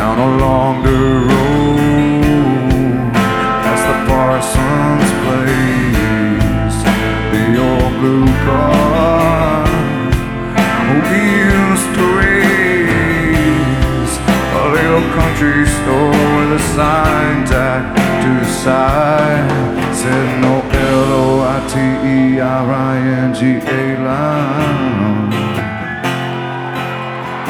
down along the road, past the Parsons Place, the old blue car we used to race, a little country store with a sign tacked to the side said no Loiteringha.